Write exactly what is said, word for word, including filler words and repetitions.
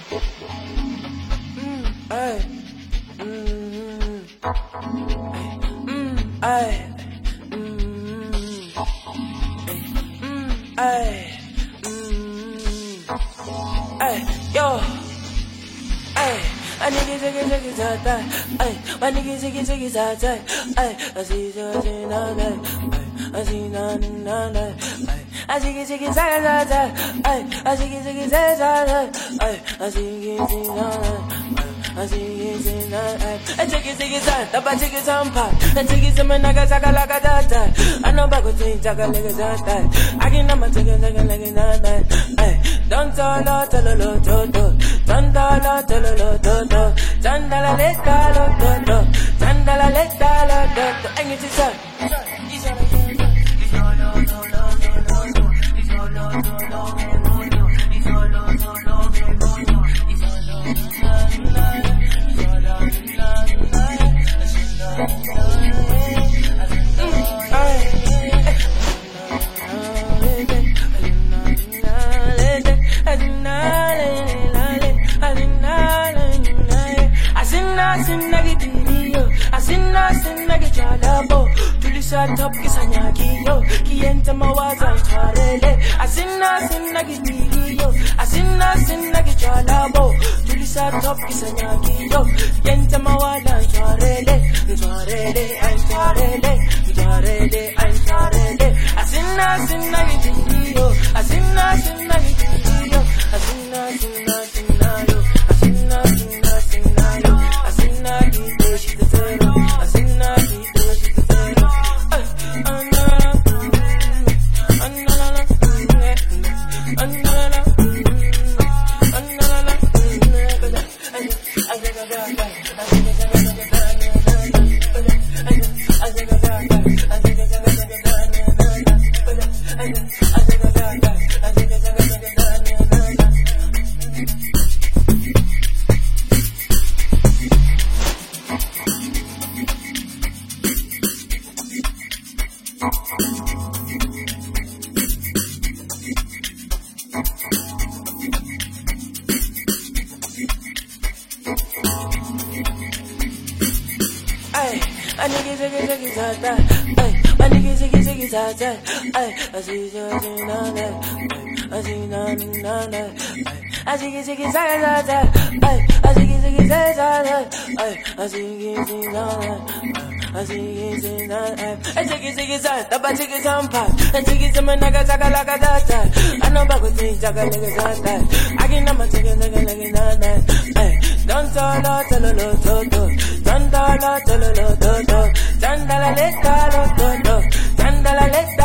Ay, mm, mm, ay, mm, mm, ay, mm, ay, yo, ay, I need to get it, get it, ay, I need to get it, get it, ay, I see you in the night, I see none in the night, I see it, get it, ay, I see it, get it, ay, I see it in the night. I see it in the eye. I take it, take it, I buy tickets on pop. I take it to my naga, taka, laka, da, I know back with me, taka, like a da, I can never take it, like a, like a da, ay. Don't tell her, tell her, lo, do, do. Don't tell her, tell her, lo, do, do. Don't tell her, let her, lo, do, do. Don't tell her, let her, lo, do, do. And you just say, it's all, it's all, it's all, lo, lo, lo, lo, lo, it's all, lo, lo, lo, lo, lo, it's all, lo, lo, lo, lo, lo, it's all, lo, top kisanya kiyo kienta mawaza itwarele asina sinna gidiyo asina sinna gichalabo tulisa top kisanya kiyo kienta mawaza itwarele itwarele itwarele itwarele itwarele asina sinna gidiyo asina sinna gidiyo asina sinna sinna yo asina sinna sinna yo asina gidiyo shitero asina gidiyo shitero I see you in the night. I see none in the night. I see you in the night. I see you in the night. I see you in the night. I see you in the night. I take it, take it, I take it on pop. I take it to my naga, taka, laka, da, I know back with me, taka, like a da, I can never take it, like a, like a da, don't tell her, tell her, lo, do, do. Don't tell her, tell her, lo, do, do. Don't tell her, let her, lo, do, do. Don't tell her, let